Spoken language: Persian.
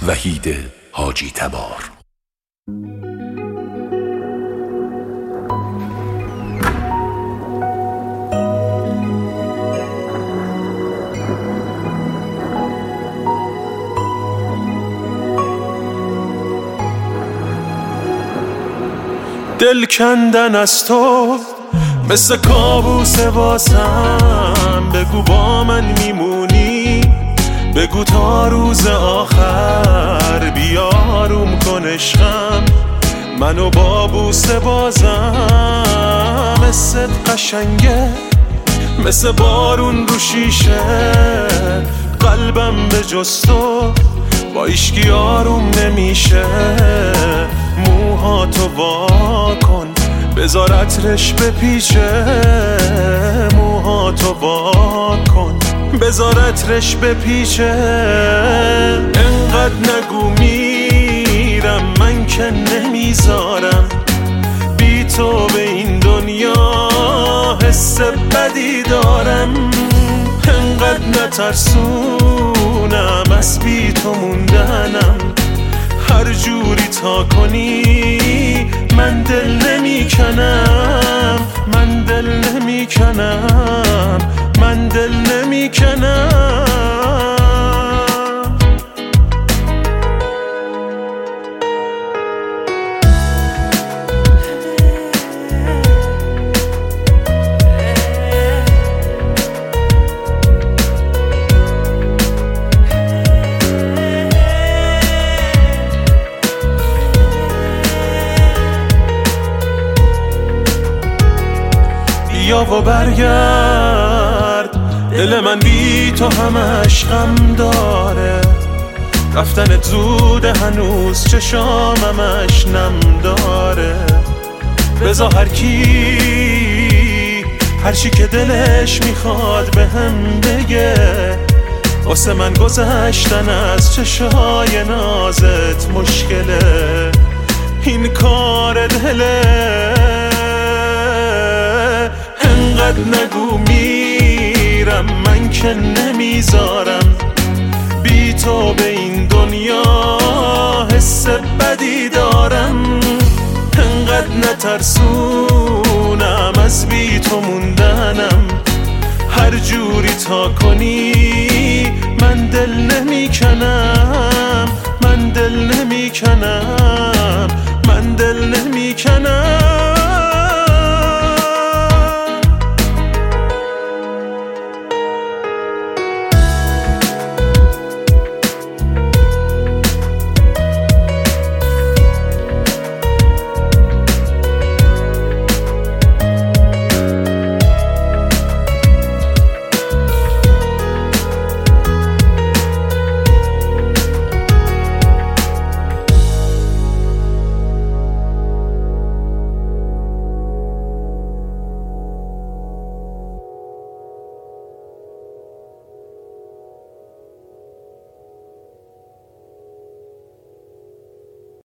وحید حاجی تبار. دل کندن از تو مثل کابوس واسم، بگو با من میمونی، بگو تا روز آخر بیاروم کن عشقم، منو با بوسه بازم. مثل قشنگه مثل بارون رو شیشه، قلبم به جز تو با ایشکی آروم نمیشه. موهاتو وا کن بذار عطرش بپیچه، موهاتو وا کن بذار عطرش بپیچه. انقدر نگو میرم من که نمیذارم، بی تو به این دنیا حس بدی دارم. انقدر نترسونم از بی تو موندنم، هر جوری تا کنی من دل نمیکنم، من دل نمیکنم، من دل نمیکنم. بیا و برگرد، دل من بی تو همش غم داره، رفتنت زوده هنوز چشامش نم داره. بذار هر چی که دلش میخواد به هم بگه، واسه من گذشتن از چشای نازت مشکله، این کار دله. انقدر نگو میرم من که نمیذارم، بی تو به این دنیا حس بدی دارم. انقدر نترسونم از بی تو موندنم، هر جوری تا کنی من دل